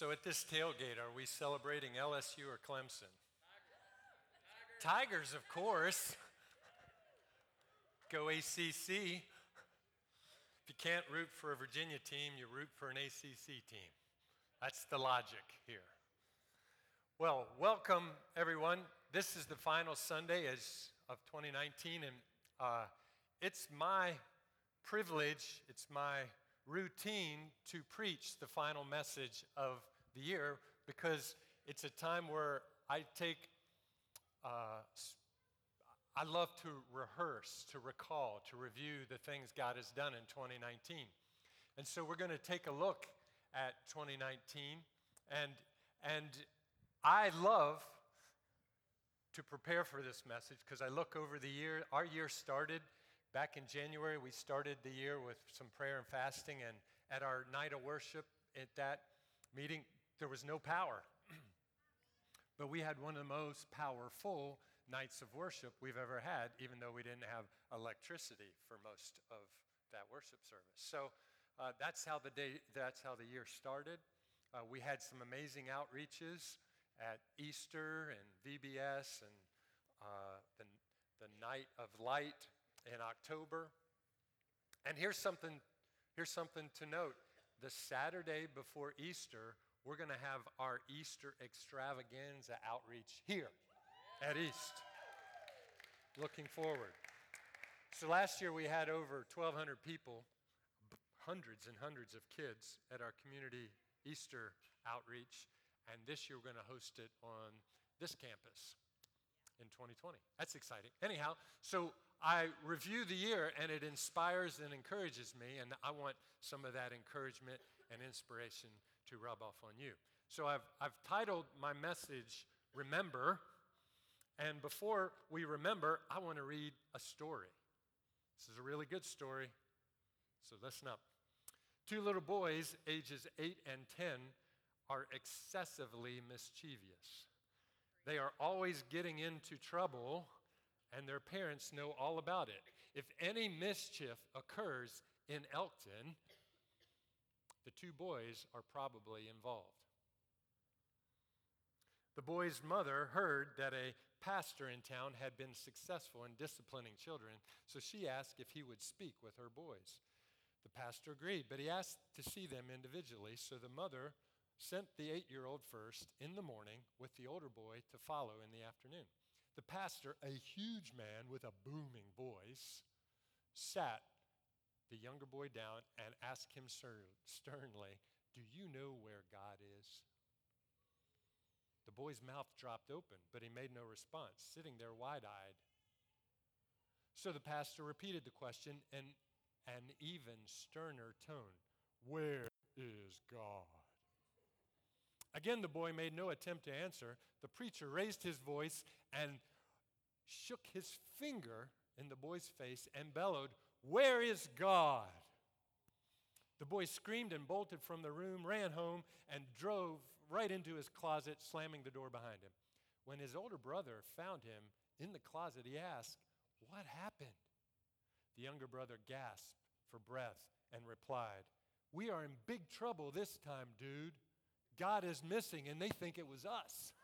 So at this tailgate, are we celebrating LSU or Clemson? Tigers, of course. Go ACC. If you can't root for a Virginia team, you root for an ACC team. That's the logic here. Well, welcome everyone. This is the final Sunday of 2019, and it's my privilege, it's my routine to preach the final message of the year because it's a time where I love to rehearse, to recall, to review the things God has done in 2019. And so we're going to take a look at 2019, and I love to prepare for this message because I look over the year. Our year started back in January. We started the year with some prayer and fasting, and at our night of worship at that meeting, there was no power. But we had one of the most powerful nights of worship we've ever had, even though we didn't have electricity for most of that worship service. So that's how the year started. We had some amazing outreaches at Easter and VBS and the Night of Light in October. And here's something to note. The Saturday before Easter, we're going to have our Easter extravaganza outreach here at East. Looking forward. So last year we had over 1,200 people, hundreds and hundreds of kids at our community Easter outreach, and this year we're going to host it on this campus in 2020. That's exciting. Anyhow, so I review the year, and it inspires and encourages me, and I want some of that encouragement and inspiration to rub off on you. So I've titled my message, Remember, and before we remember, I want to read a story. This is a really good story, so listen up. Two little boys, ages 8 and 10, are excessively mischievous. They are always getting into trouble, and their parents know all about it. If any mischief occurs in Elkton, the two boys are probably involved. The boy's mother heard that a pastor in town had been successful in disciplining children, so she asked if he would speak with her boys. The pastor agreed, but he asked to see them individually, so the mother sent the 8-year-old first in the morning with the older boy to follow in the afternoon. The pastor, a huge man with a booming voice, sat the younger boy down and asked him sternly, "Do you know where God is?" The boy's mouth dropped open, but he made no response, sitting there wide-eyed. So the pastor repeated the question in an even sterner tone, "Where is God?" Again, the boy made no attempt to answer. The preacher raised his voice and shook his finger in the boy's face and bellowed, "Where is God?" The boy screamed and bolted from the room, ran home, and drove right into his closet, slamming the door behind him. When his older brother found him in the closet, he asked, "What happened?" The younger brother gasped for breath and replied, "We are in big trouble this time, dude. God is missing, and they think it was us."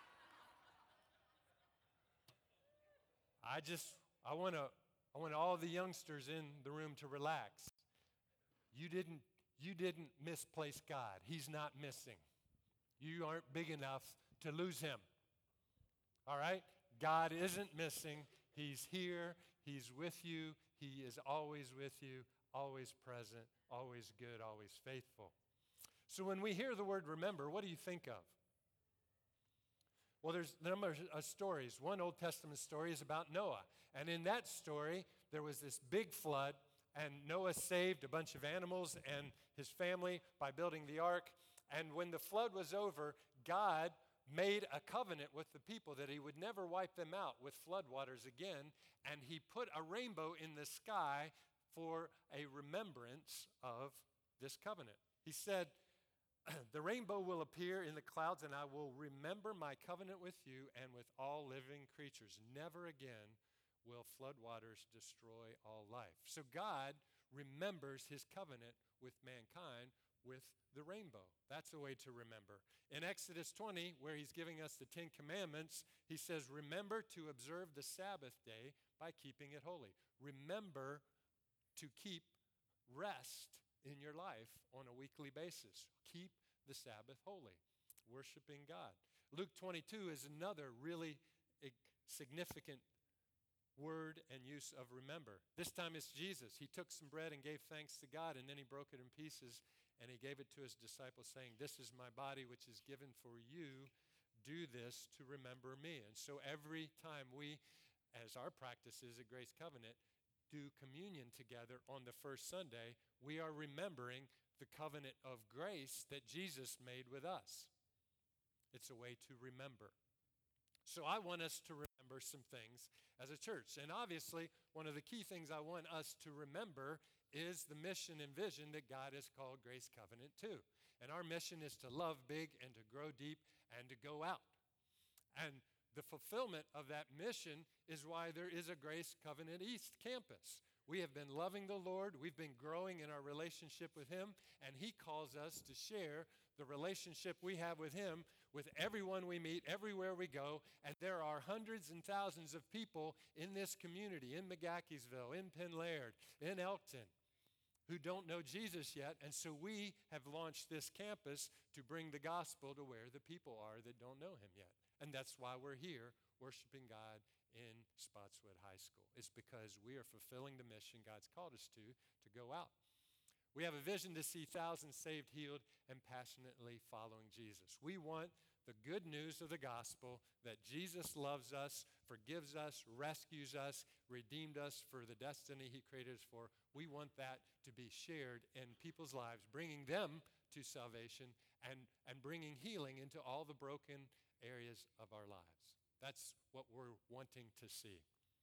I want all the youngsters in the room to relax. You didn't misplace God. He's not missing. You aren't big enough to lose him. All right? God isn't missing. He's here. He's with you. He is always with you, always present, always good, always faithful. So when we hear the word remember, what do you think of? Well, there's a number of stories. One Old Testament story is about Noah. And in that story, there was this big flood, and Noah saved a bunch of animals and his family by building the ark. And when the flood was over, God made a covenant with the people that he would never wipe them out with floodwaters again. And he put a rainbow in the sky for a remembrance of this covenant. He said, "The rainbow will appear in the clouds, and I will remember my covenant with you and with all living creatures. Never again will floodwaters destroy all life." So God remembers his covenant with mankind with the rainbow. That's a way to remember. In Exodus 20, where he's giving us the 10 Commandments, he says, remember to observe the Sabbath day by keeping it holy. Remember to keep rest in your life on a weekly basis. Keep the Sabbath holy, worshiping God. Luke 22 is another really significant word and use of remember. This time it's Jesus. He took some bread and gave thanks to God, and then he broke it in pieces, and he gave it to his disciples, saying, this is my body, which is given for you. Do this to remember me. And so every time we, as our practice is at Grace Covenant, do communion together on the first Sunday, we are remembering the covenant of grace that Jesus made with us. It's a way to remember. So I want us to remember some things as a church. And obviously, one of the key things I want us to remember is the mission and vision that God has called Grace Covenant to. And our mission is to love big and to grow deep and to go out. And the fulfillment of that mission is why there is a Grace Covenant East campus. We have been loving the Lord. We've been growing in our relationship with Him, and He calls us to share the relationship we have with Him with everyone we meet, everywhere we go. And there are hundreds and thousands of people in this community, in McGahkeysville, in Penn Laird, in Elkton, who don't know Jesus yet. And so we have launched this campus to bring the gospel to where the people are that don't know Him yet. And that's why we're here worshiping God in Spotswood High School. It's because we are fulfilling the mission God's called us to go out. We have a vision to see thousands saved, healed, and passionately following Jesus. We want the good news of the gospel that Jesus loves us, forgives us, rescues us, redeemed us for the destiny He created us for. We want that to be shared in people's lives, bringing them to salvation and bringing healing into all the broken areas of our lives. That's what we're wanting to see.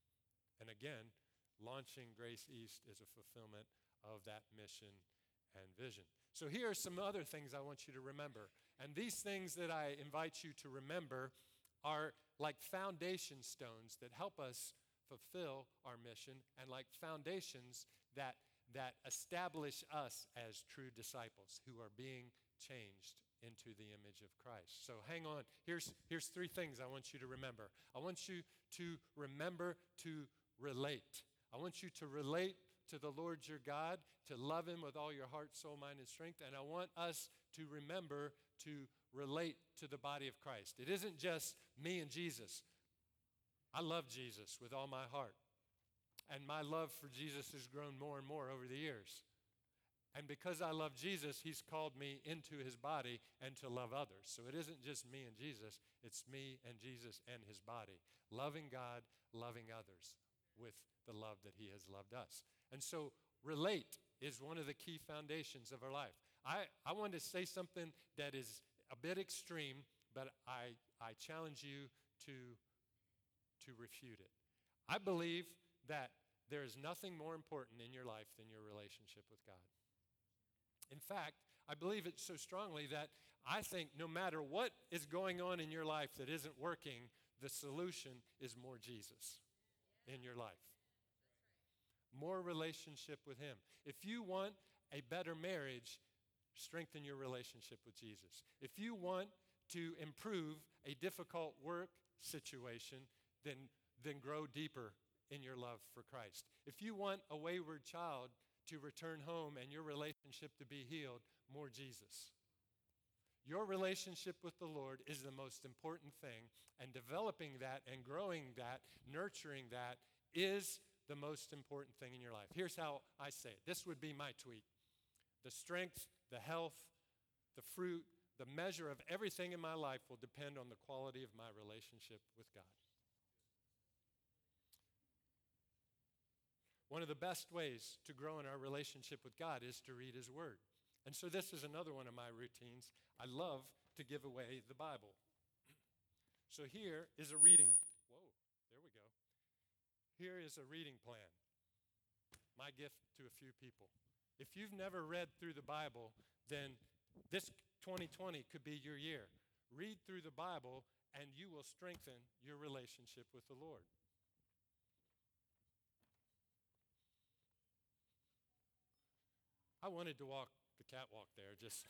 And again, launching Grace East is a fulfillment of that mission and vision. So here are some other things I want you to remember. And these things that I invite you to remember are like foundation stones that help us fulfill our mission, and like foundations that establish us as true disciples who are being changed into the image of Christ. So hang on. Here's three things I want you to remember. I want you to remember to relate. I want you to relate to the Lord your God, to love Him with all your heart, soul, mind, and strength. And I want us to remember to relate to the body of Christ. It isn't just me and Jesus. I love Jesus with all my heart. And my love for Jesus has grown more and more over the years. And because I love Jesus, He's called me into His body and to love others. So it isn't just me and Jesus, it's me and Jesus and His body. Loving God, loving others with the love that He has loved us. And so relate is one of the key foundations of our life. I want to say something that is a bit extreme, but I challenge you to refute it. I believe that there is nothing more important in your life than your relationship with God. In fact, I believe it so strongly that I think no matter what is going on in your life that isn't working, the solution is more Jesus in your life. More relationship with Him. If you want a better marriage, strengthen your relationship with Jesus. If you want to improve a difficult work situation, then grow deeper in your love for Christ. If you want a wayward child to return home and your relationship to be healed, more Jesus. Your relationship with the Lord is the most important thing, and developing that and growing that, nurturing that is the most important thing in your life. Here's how I say it. This would be my tweet. The strength, the health, the fruit, the measure of everything in my life will depend on the quality of my relationship with God. One of the best ways to grow in our relationship with God is to read His Word. And so this is another one of my routines. I love to give away the Bible. So here is a reading. Whoa, there we go. Here is a reading plan. My gift to a few people. If you've never read through the Bible, then this 2020 could be your year. Read through the Bible and you will strengthen your relationship with the Lord. I wanted to walk the catwalk there. Just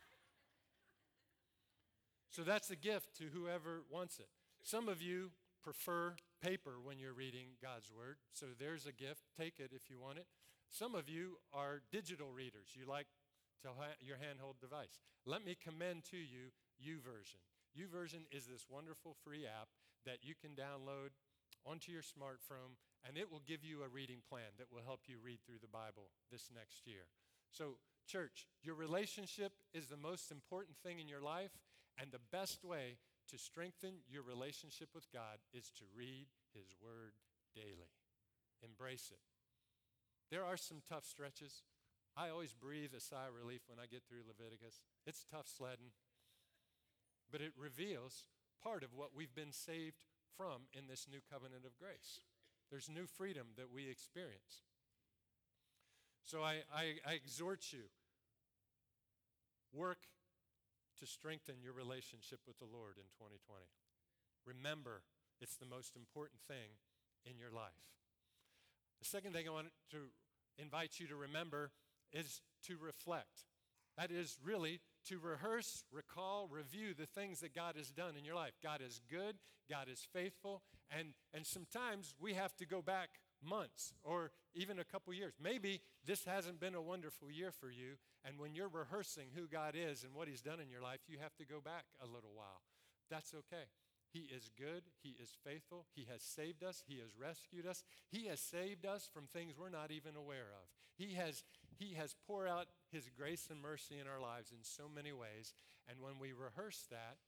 so that's a gift to whoever wants it. Some of you prefer paper when you're reading God's word, so there's a gift. Take it if you want it. Some of you are digital readers. You like your handheld device. Let me commend to you YouVersion. YouVersion is this wonderful free app that you can download onto your smartphone, and it will give you a reading plan that will help you read through the Bible this next year. So, church, your relationship is the most important thing in your life, and the best way to strengthen your relationship with God is to read His Word daily. Embrace it. There are some tough stretches. I always breathe a sigh of relief when I get through Leviticus. It's tough sledding, but it reveals part of what we've been saved from in this new covenant of grace. There's new freedom that we experience. So I exhort you, work to strengthen your relationship with the Lord in 2020. Remember, it's the most important thing in your life. The second thing I want to invite you to remember is to reflect. That is really to rehearse, recall, review the things that God has done in your life. God is good, God is faithful, and sometimes we have to go back months or even a couple years. Maybe this hasn't been a wonderful year for you, and when you're rehearsing who God is and what He's done in your life, you have to go back a little while. That's okay. He is good. He is faithful. He has saved us. He has rescued us. He has saved us from things we're not even aware of. He has poured out His grace and mercy in our lives in so many ways, and when we rehearse that,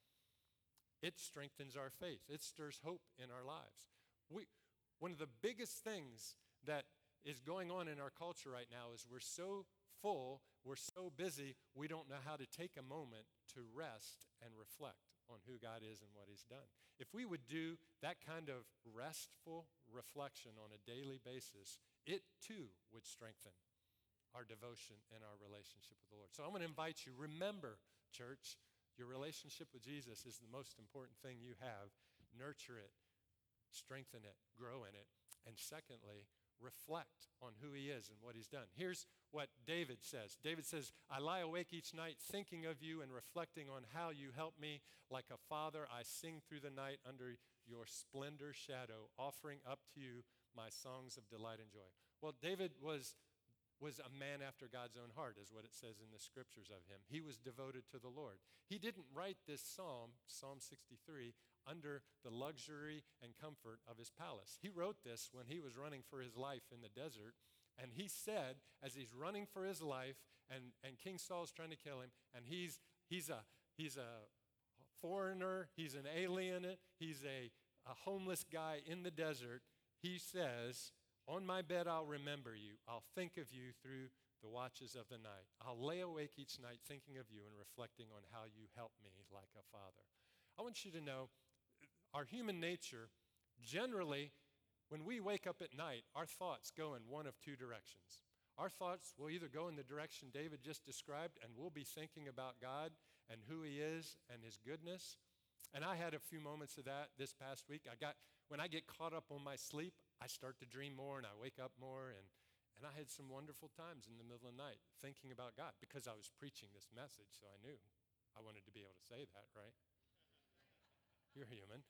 it strengthens our faith. It stirs hope in our lives. One of the biggest things that is going on in our culture right now is we're so full, we're so busy, we don't know how to take a moment to rest and reflect on who God is and what He's done. If we would do that kind of restful reflection on a daily basis, it too would strengthen our devotion and our relationship with the Lord. So I'm going to invite you, remember, church, your relationship with Jesus is the most important thing you have. Nurture it, strengthen it, grow in it, and secondly, reflect on who He is and what He's done. Here's what David says. David says, I lie awake each night thinking of you and reflecting on how you help me. Like a father, I sing through the night under your splendor shadow, offering up to you my songs of delight and joy. Well, David was a man after God's own heart, is what it says in the scriptures of him. He was devoted to the Lord. He didn't write this psalm, Psalm 63, under the luxury and comfort of his palace. He wrote this when he was running for his life in the desert, and he said, as he's running for his life, and King Saul's trying to kill him, and he's a foreigner, he's an alien, he's a homeless guy in the desert, he says, on my bed I'll remember you. I'll think of you through the watches of the night. I'll lay awake each night thinking of you and reflecting on how you help me like a father. I want you to know, our human nature, generally, when we wake up at night, our thoughts go in one of two directions. Our thoughts will either go in the direction David just described, and we'll be thinking about God and who He is and His goodness. And I had a few moments of that this past week. When I get caught up on my sleep, I start to dream more and I wake up more, and I had some wonderful times in the middle of the night thinking about God because I was preaching this message, so I knew I wanted to be able to say that, right? You're human.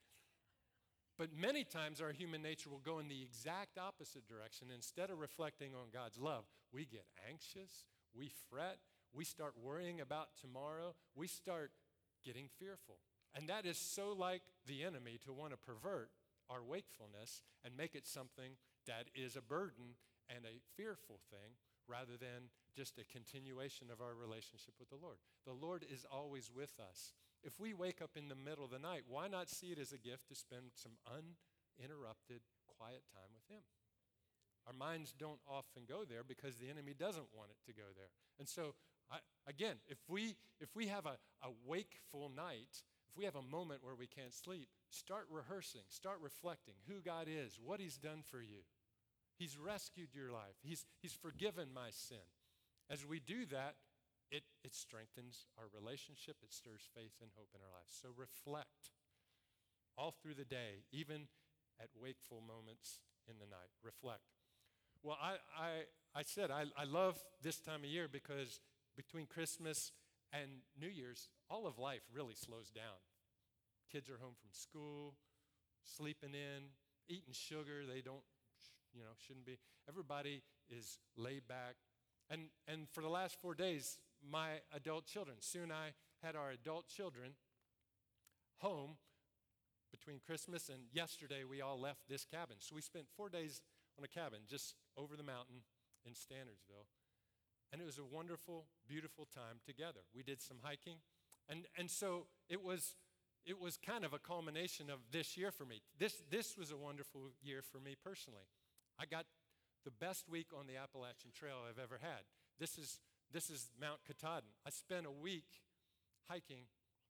But many times our human nature will go in the exact opposite direction. Instead of reflecting on God's love, we get anxious, we fret, we start worrying about tomorrow, we start getting fearful. And that is so like the enemy to want to pervert our wakefulness and make it something that is a burden and a fearful thing rather than just a continuation of our relationship with the Lord. The Lord is always with us. If we wake up in the middle of the night, why not see it as a gift to spend some uninterrupted, quiet time with Him? Our minds don't often go there because the enemy doesn't want it to go there. And so, again, if we have a wakeful night, if we have a moment where we can't sleep, start rehearsing, start reflecting who God is, what He's done for you. He's rescued your life. He's forgiven my sin. As we do that, it strengthens our relationship. It stirs faith and hope in our lives. So reflect all through the day, even at wakeful moments in the night. Reflect. Well, I said I love this time of year because between Christmas and New Year's, all of life really slows down. Kids are home from school, sleeping in, eating sugar they don't, shouldn't be. Everybody is laid back. And for the last 4 days, my adult children, Sue and I had our adult children home between Christmas and yesterday. We all left this cabin. So we spent 4 days on a cabin just over the mountain in Standardsville. And it was a wonderful, beautiful time together. We did some hiking. And so it was kind of a culmination of this year for me. This was a wonderful year for me personally. I got the best week on the Appalachian Trail I've ever had. This is Mount Katahdin. I spent a week hiking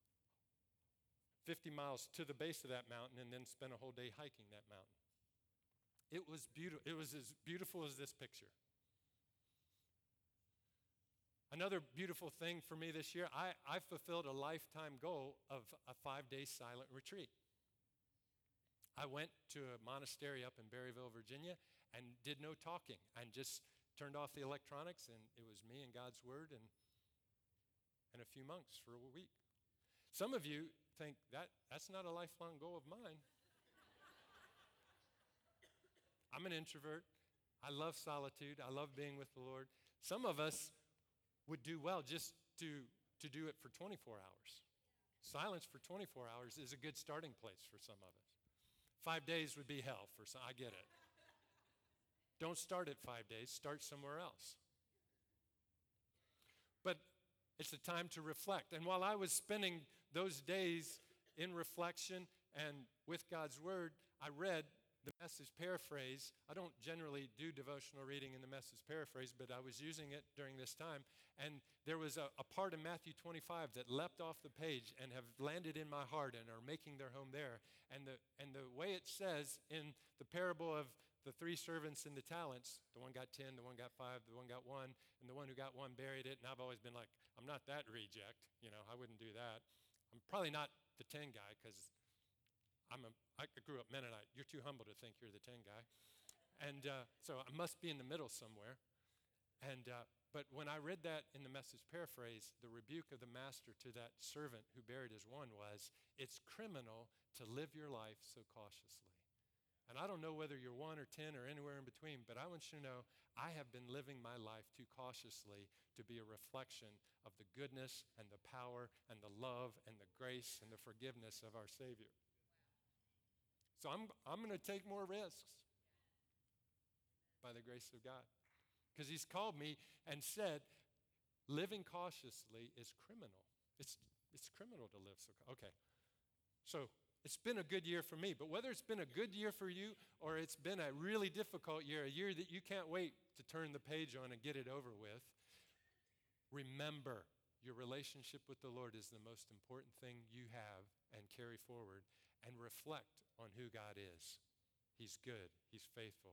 50 miles to the base of that mountain and then spent a whole day hiking that mountain. It was beautiful. It was as beautiful as this picture. Another beautiful thing for me this year, I fulfilled a lifetime goal of a 5-day silent retreat. I went to a monastery up in Berryville, Virginia, and did no talking and just turned off the electronics, and it was me and God's Word and a few monks for a week. Some of you think that's not a lifelong goal of mine. I'm an introvert. I love solitude. I love being with the Lord. Some of us would do well just to do it for 24 hours. Silence for 24 hours is a good starting place for some of us. 5 days would be hell for some. I get it. Don't start at 5 days. Start somewhere else. But it's a time to reflect. And while I was spending those days in reflection and with God's Word, I read the Message Paraphrase. I don't generally do devotional reading in the Message Paraphrase, but I was using it during this time. And there was a part of Matthew 25 that leapt off the page and have landed in my heart and are making their home there. And the way it says in the parable of the 3 servants and the talents, the one got 10, the one got 5, the one got 1, and the one who got 1 buried it. And I've always been like, I'm not that reject. I wouldn't do that. I'm probably not the 10 guy because I grew up Mennonite. You're too humble to think you're the 10 guy. And so I must be in the middle somewhere. But when I read that in the Message Paraphrase, the rebuke of the master to that servant who buried his one was, it's criminal to live your life so cautiously. And I don't know whether you're 1 or 10 or anywhere in between, but I want you to know I have been living my life too cautiously to be a reflection of the goodness and the power and the love and the grace and the forgiveness of our Savior. So I'm going to take more risks by the grace of God. Because he's called me and said, living cautiously is criminal. It's criminal to live so. Okay. So it's been a good year for me. But whether it's been a good year for you or it's been a really difficult year, a year that you can't wait to turn the page on and get it over with, remember your relationship with the Lord is the most important thing you have and carry forward, and reflect on who God is. He's good. He's faithful.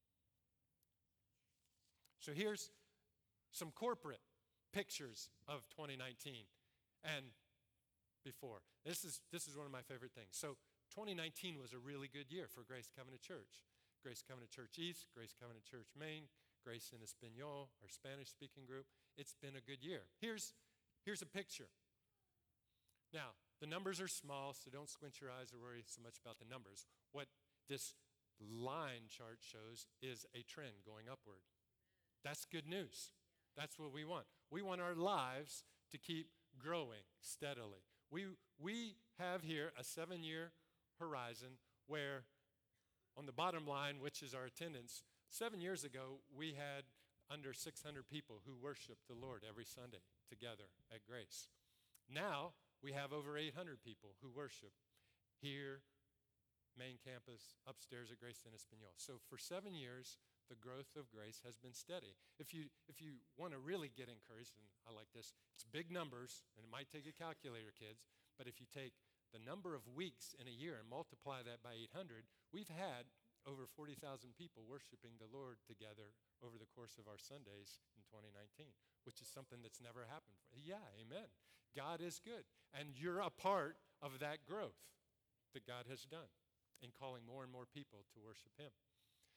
So here's some corporate pictures of 2019 and before. This is one of my favorite things. So 2019 was a really good year for Grace Covenant Church. Grace Covenant Church East, Grace Covenant Church Maine, Grace in Espanol, our Spanish-speaking group. It's been a good year. Here's a picture. Now, the numbers are small, so don't squint your eyes or worry so much about the numbers. What this line chart shows is a trend going upward. That's good news. That's what we want. We want our lives to keep growing steadily. We have here a 7-year horizon where on the bottom line, which is our attendance, 7 years ago, we had under 600 people who worshiped the Lord every Sunday together at Grace. Now, we have over 800 people who worship here, main campus, upstairs at Grace in Espanol. So for 7 years, the growth of Grace has been steady. If you want to really get encouraged, and I like this, it's big numbers, and it might take a calculator, kids, but if you take the number of weeks in a year and multiply that by 800, we've had over 40,000 people worshiping the Lord together over the course of our Sundays in 2019, which is something that's never happened before. Yeah, amen. God is good, and you're a part of that growth that God has done in calling more and more people to worship him.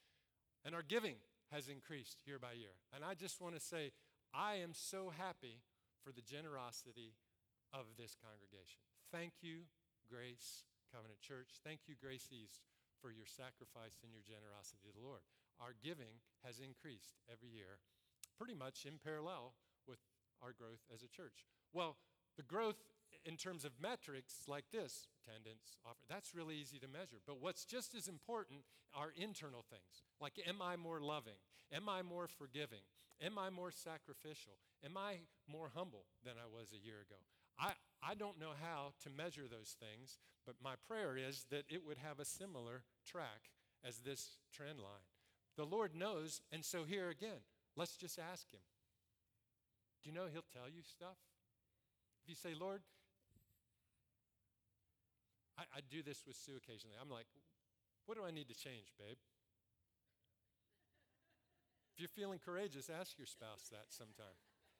And our giving has increased year by year. And I just want to say, I am so happy for the generosity of this congregation. Thank you, Grace Covenant Church. Thank you, Grace East, for your sacrifice and your generosity to the Lord. Our giving has increased every year, pretty much in parallel with our growth as a church. Well, the growth in terms of metrics like this, attendance, offer, that's really easy to measure. But what's just as important are internal things, like am I more loving? Am I more forgiving? Am I more sacrificial? Am I more humble than I was a year ago? I don't know how to measure those things, but my prayer is that it would have a similar track as this trend line. The Lord knows, and so here again, let's just ask him. Do you know he'll tell you stuff? If you say, Lord, I do this with Sue occasionally. I'm like, what do I need to change, babe? If you're feeling courageous, ask your spouse that sometime.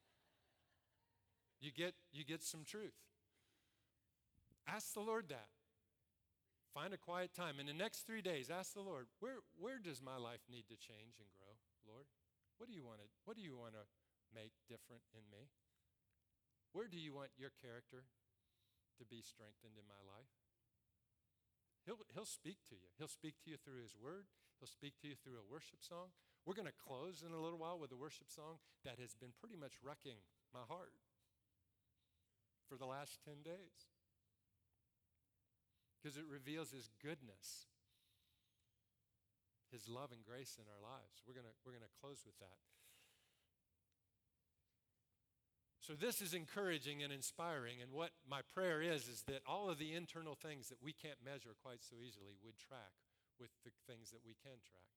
You get some truth. Ask the Lord that. Find a quiet time. In the next 3 days, ask the Lord, where does my life need to change and grow, Lord? What do you want to make different in me? Where do you want your character to be strengthened in my life? He'll speak to you. He'll speak to you through his word. He'll speak to you through a worship song. We're going to close in a little while with a worship song that has been pretty much wrecking my heart for the last 10 days. Because it reveals his goodness, his love and grace in our lives. We're going to close with that. So this is encouraging and inspiring, and what my prayer is that all of the internal things that we can't measure quite so easily would track with the things that we can track.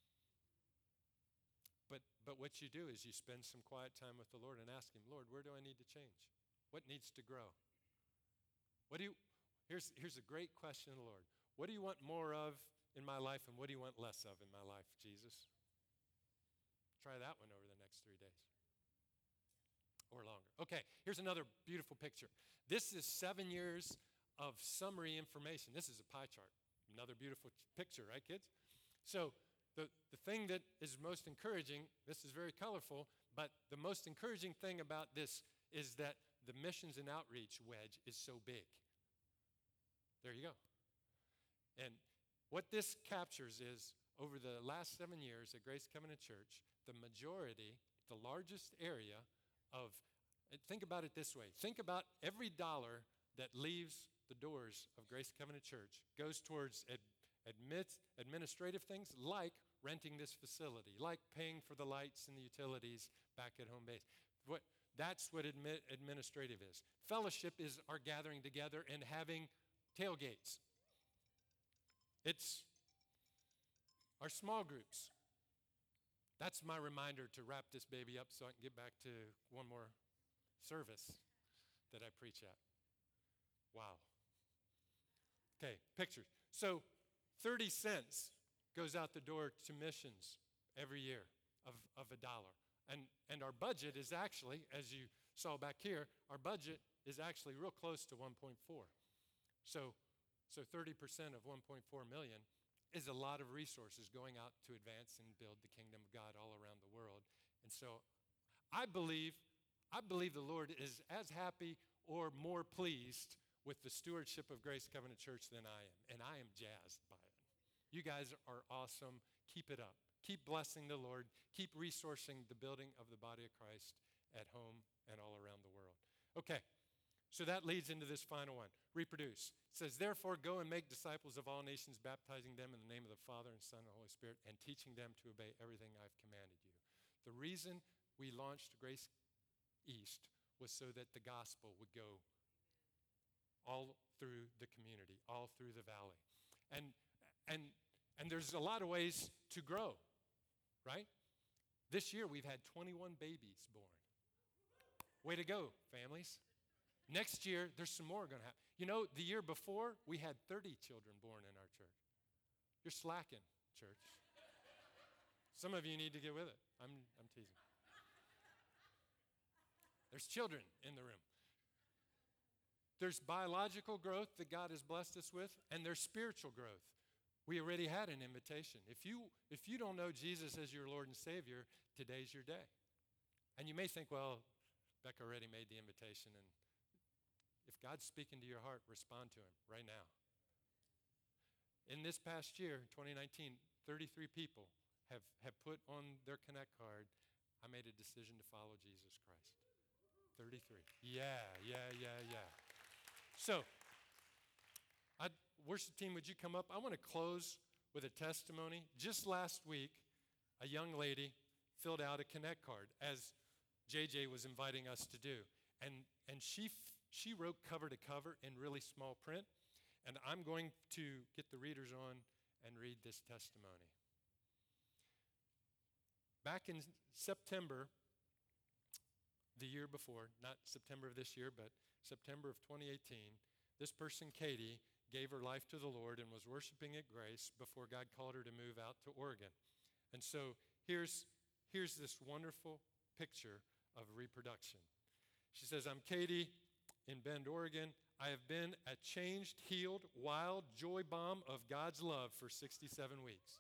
But what you do is you spend some quiet time with the Lord and ask him, Lord, where do I need to change? What needs to grow? Here's a great question of the Lord. What do you want more of in my life, and what do you want less of in my life, Jesus? Try that one over the next 3 days. Or longer. Okay, here's another beautiful picture. This is 7 years of summary information. This is a pie chart. Another beautiful picture, right, kids? So the thing that is most encouraging, this is very colorful, but the most encouraging thing about this is that the missions and outreach wedge is so big. There you go. And what this captures is, over the last 7 years at Grace Covenant Church, the majority, the largest area of, think about it this way. Think about every dollar that leaves the doors of Grace Covenant Church goes towards administrative things like renting this facility, like paying for the lights and the utilities back at home base. That's what administrative is. Fellowship is our gathering together and having tailgates. It's our small groups. That's my reminder to wrap this baby up so I can get back to one more service that I preach at. Wow. Okay, pictures. So 30 cents goes out the door to missions every year of $1. And our budget is actually, as you saw back here, our budget is actually real close to 1.4. So 30% of 1.4 million is a lot of resources going out to advance and build the kingdom of God all around the world. And so I believe the Lord is as happy or more pleased with the stewardship of Grace Covenant Church than I am. And I am jazzed by it. You guys are awesome. Keep it up. Keep blessing the Lord. Keep resourcing the building of the body of Christ at home and all around the world. Okay, so that leads into this final one. Reproduce. It says, therefore, go and make disciples of all nations, baptizing them in the name of the Father and Son and Holy Spirit, and teaching them to obey everything I've commanded you. The reason we launched Grace East was so that the gospel would go all through the community, all through the valley. And there's a lot of ways to grow, right? This year we've had 21 babies born. Way to go, families. Next year, there's some more going to happen. You know, the year before, we had 30 children born in our church. You're slacking, church. Some of you need to get with it. I'm teasing. There's children in the room. There's biological growth that God has blessed us with, and there's spiritual growth. We already had an invitation. If you don't know Jesus as your Lord and Savior, today's your day. And you may think, well, Becca already made the invitation, and if God's speaking to your heart, respond to him right now. In this past year, 2019, 33 people have put on their Connect card, I made a decision to follow Jesus Christ. 33. Yeah. So, worship team, would you come up? I want to close with a testimony. Just last week, a young lady filled out a Connect card, as JJ was inviting us to do. And she wrote cover to cover in really small print. And I'm going to get the readers on and read this testimony. Back in September, the year before, not September of this year, but September of 2018, this person, Katie, gave her life to the Lord and was worshiping at Grace before God called her to move out to Oregon. And so here's this wonderful picture of reproduction. She says, I'm Katie in Bend, Oregon. I have been a changed, healed, wild joy bomb of God's love for 67 weeks.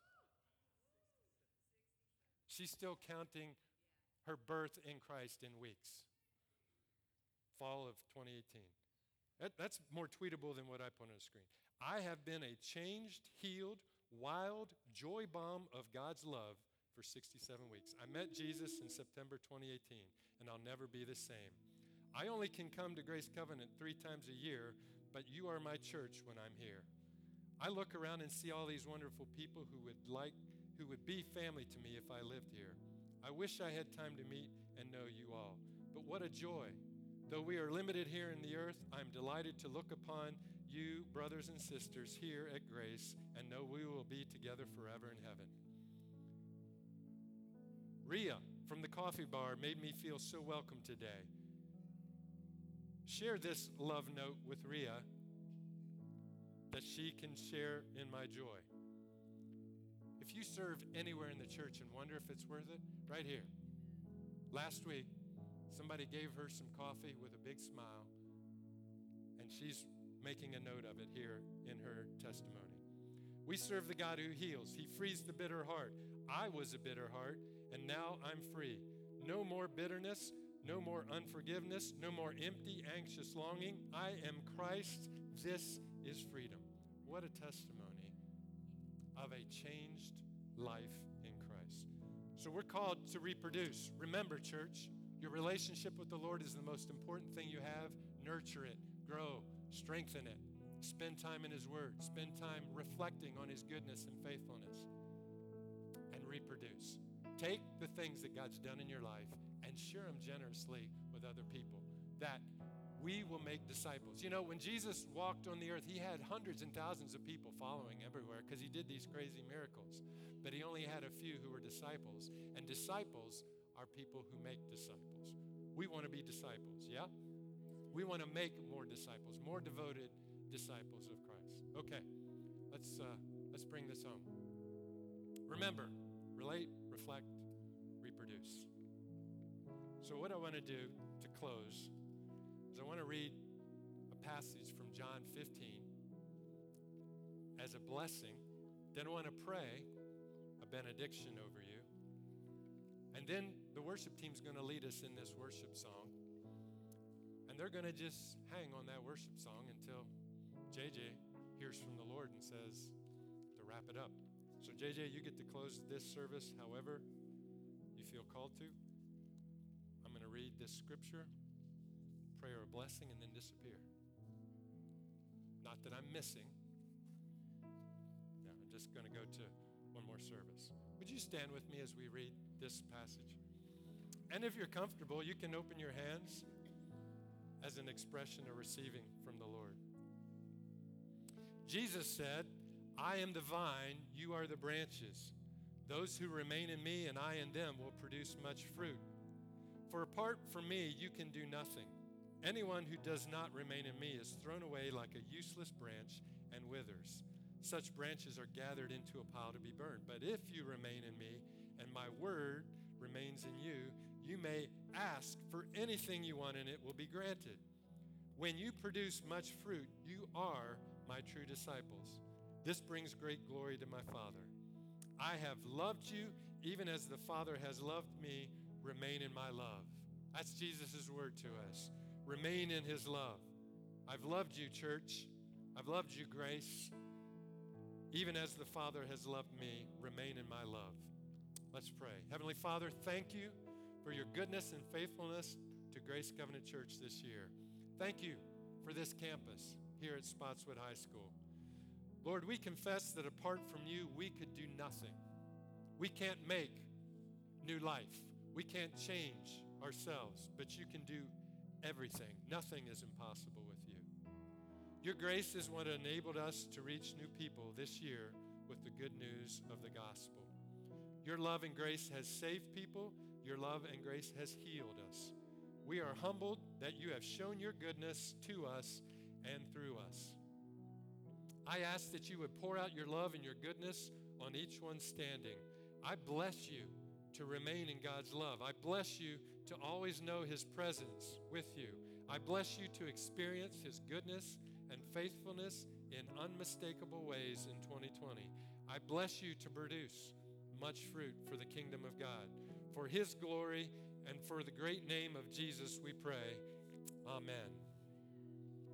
She's still counting her birth in Christ in weeks. Fall of 2018. That's more tweetable than what I put on the screen. I have been a changed, healed, wild joy bomb of God's love for 67 weeks. I met Jesus in September 2018, and I'll never be the same. I only can come to Grace Covenant 3 times a year, but you are my church when I'm here. I look around and see all these wonderful people who would be family to me if I lived here. I wish I had time to meet and know you all. But what a joy. Though we are limited here in the earth, I'm delighted to look upon you, brothers and sisters, here at Grace and know we will be together forever in heaven. Rhea from the coffee bar made me feel so welcome today. Share this love note with Rhea that she can share in my joy. If you serve anywhere in the church and wonder if it's worth it, right here. Last week, somebody gave her some coffee with a big smile, and she's making a note of it here in her testimony. We serve the God who heals. He frees the bitter heart. I was a bitter heart, and now I'm free. No more bitterness, no more unforgiveness, no more empty, anxious longing. I am Christ. This is freedom. What a testimony of a changed life in Christ. So we're called to reproduce. Remember, church, your relationship with the Lord is the most important thing you have. Nurture it, grow, strengthen it. Spend time in His Word. Spend time reflecting on His goodness and faithfulness. And reproduce. Take the things that God's done in your life and share them generously with other people, that we will make disciples. You know, when Jesus walked on the earth, He had hundreds and thousands of people following everywhere because He did these crazy miracles. But He only had a few who were disciples. And disciples are people who make disciples. We want to be disciples, yeah? We want to make more disciples, more devoted disciples of Christ. Okay, let's bring this home. Remember, relate, reflect, reproduce. So what I want to do to close is I want to read a passage from John 15 as a blessing. Then I want to pray a benediction over you. And then the worship team's going to lead us in this worship song. And they're going to just hang on that worship song until JJ hears from the Lord and says to wrap it up. So JJ, you get to close this service however you feel called to. I'm going to read this scripture, prayer a blessing, and then disappear. Not that I'm missing. No, I'm just going to go to one more service. Would you stand with me as we read this passage? And if you're comfortable, you can open your hands as an expression of receiving from the Lord. Jesus said, I am the vine, you are the branches. Those who remain in me and I in them will produce much fruit. For apart from me, you can do nothing. Anyone who does not remain in me is thrown away like a useless branch and withers. Such branches are gathered into a pile to be burned. But if you remain in me and my word remains in you, you may ask for anything you want and it will be granted. When you produce much fruit, you are my true disciples. This brings great glory to my Father. I have loved you even as the Father has loved me. Remain in my love. That's Jesus' word to us. Remain in his love. I've loved you, church. I've loved you, Grace. Even as the Father has loved me, remain in my love. Let's pray. Heavenly Father, thank you for your goodness and faithfulness to Grace Covenant Church this year. Thank you for this campus here at Spotswood High School. Lord, we confess that apart from you, we could do nothing. We can't make new life. We can't change ourselves, but you can do everything. Nothing is impossible with you. Your grace is what enabled us to reach new people this year with the good news of the gospel. Your love and grace has saved people. Your love and grace has healed us. We are humbled that you have shown your goodness to us and through us. I ask that you would pour out your love and your goodness on each one standing. I bless you to remain in God's love. I bless you to always know his presence with you. I bless you to experience his goodness and faithfulness in unmistakable ways in 2020. I bless you to produce much fruit for the kingdom of God. For his glory and for the great name of Jesus we pray. Amen.